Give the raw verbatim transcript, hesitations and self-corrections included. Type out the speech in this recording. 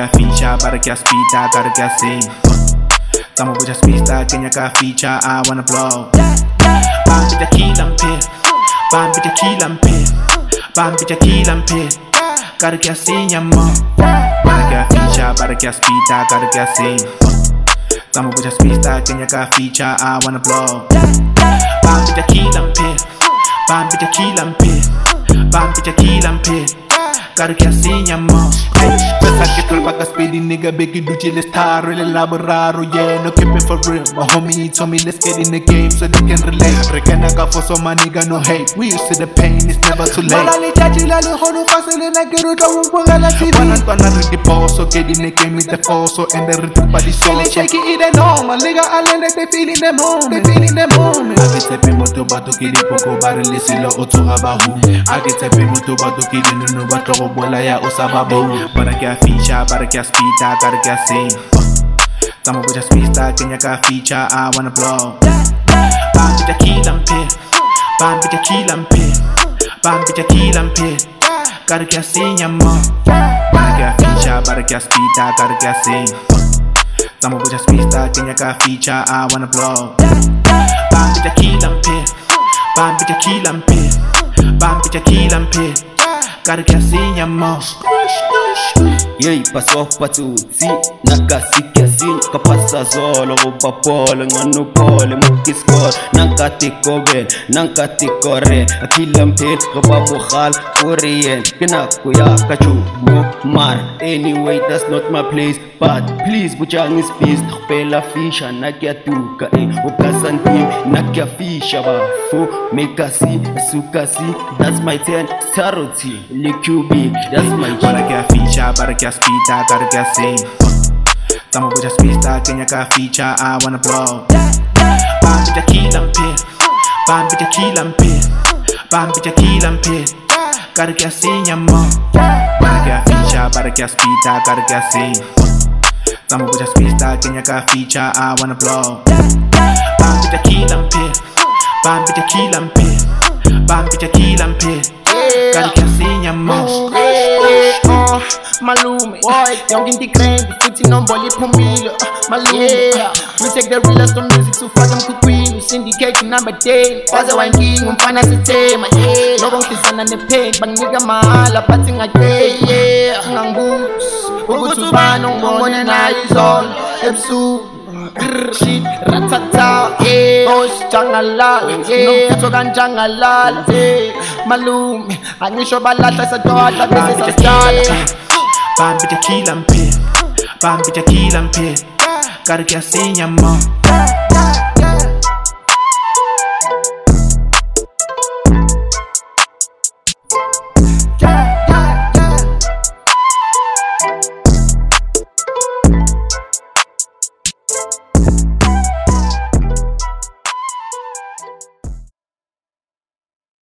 get feature, para get speeder, gotta get sing. Tamo with your speedster, can you get feature, I wanna blow. Bam with the kill and pay, bam with the kill and pay, bam with the kill and pay. Gotta get sing your mom. Para get feature, para get speeder, gotta get sing. Tamo with your speedster, can you get feature, I wanna blow. Bam with the kill and pay, bam with the kill and pay, bam with the kill and pay. Gotta get sing your mom. Hey, pesa que tú vas a speedy nigga, biggie duty, let's taro, el elaboraro, yeah, no keep it for real. My homie told me let's get in the game so they can relate. Rekenaka for some my nigga, no hate. We used to the pain, it's never too late. Malali chachi la le hono facile na quiero to un poco la T V. When I'm gonna read the poso, get in the game with the foso and the return by the soul. Feeling shaky, it ain't normal, nigga, I learned that they feeling the moment, they feeling the moment. I get tapping moto bato kiri poko barili silo oto abahu. I get tapping moto bato kiri nunu bato bola ya usababu. Para get feature, para get speeder, gotta get sing. Tamo with your speedster, can you get feature, I wanna blow. Bam with the kill and pay, bam with the kill and pay, bam with the kill and pay. Gotta get sing your mom. Para get feature, para get speeder, gotta get sing. Tamo with your speedster, can you get feature, I wanna blow. Bam with the kill and pay, bam with the kill and pay, bam with the kill and pay. Gotta get sing your mom. Yey paso patutsi nakasikia sin kapasa zolo upapole ngano pole mukiskor nankatikobe nankatikore akilampet kababukhal korean kinakuya kachu mar. Anyway, that's not my place, but please bujang is peace pela fisha nakyatuka e ukasantim nakyafisha ba fu mekasi sukasi. That's my ten saroti likubi, that's my para get feature, para get speeder, gotta get sing. Tamo with your speedster, can you get feature, I wanna blow. Bam with the kill and pay, bam with the kill and pay, bam with the kill and pay. Gotta get sing your mom. Para get feature, para get speeder, gotta get sing. Tamo with your speedster, can you get feature, I wanna blow. Bam with the kill and pay, bam with the kill and pay, bam with the kill and pay. Gotta get sing your mom. Uh, malume, young in the grind, footing on body pumilo. Malume, we take the realest of music to fuck them cook queen. Syndicate number ten, was a wine king, um finance a day, my head. No one can send on the pain, but nigga mala, patting a day, yeah. Nangus, Ugutu Bano, one and I is all. Epsu, shit, ratata, yeah. Osh, jangalal, yeah. No Togan jangalal, yeah. Malume, I need your balata as a daughter, this is a start. Bam with the kill and pay, bam with the kill and pay. Gotta get sing your mom.